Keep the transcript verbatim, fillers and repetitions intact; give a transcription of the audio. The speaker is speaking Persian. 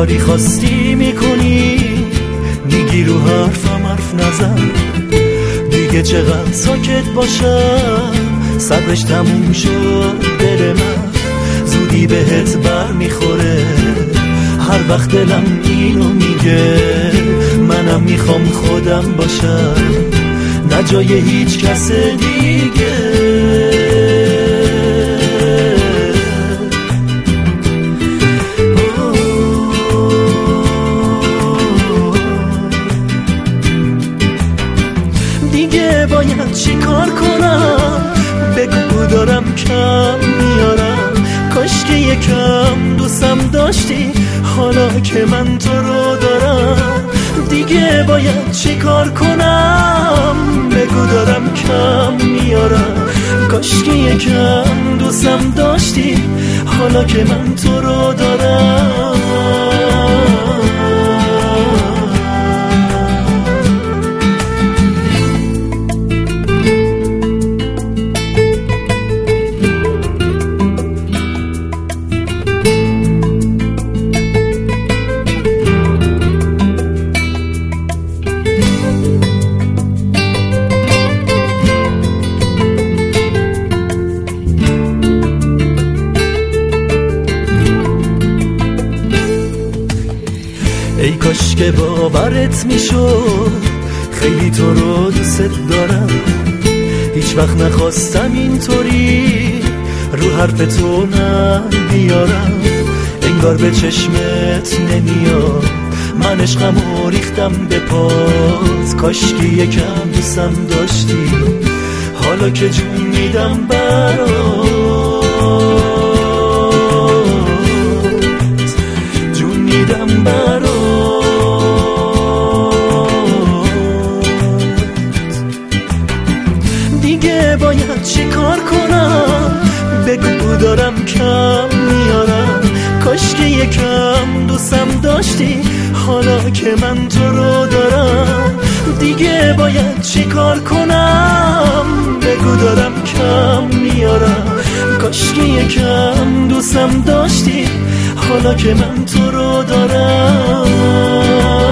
کاری خواستی میکنی، میگی رو حرفم حرف نزن. دیگه چقدر ساکت باشم، صبرش تموم شد دل من. زودی بهت بر میخوره، هر وقت دلم اینو میگه. منم میخوام خودم باشم، نه جای هیچ کس دیگه. دیگه باید چی کار کنم؟ بگو دارم کم میارم. کاش که یکم دوستم داشتی حالا که من تو رو دارم. دیگه باید چی کار کنم؟ بگو دارم کم میارم. کاش که یکم دوستم داشتی حالا که من تو رو دارم. ای کاش که باورت میشد خیلی تو رو دوست دارم. هیچ وقت نخواستم اینطوری رو حرف تو نمیارم. انگار به چشمت نمیاد، من عشقمو ریختم به پات. کاش که یکم دوستم داشتی حالا که جون میدم برات. جون میدم برات. دیگه باید چی کار کنم؟ بگو دارم کم میارم. کاش که یکم دوستم داشتی حالا که من تو رو دارم. دیگه باید چی کار کنم؟ بگو دارم کم میارم. کاش که یکم دوستم داشتی حالا که من تو رو دارم.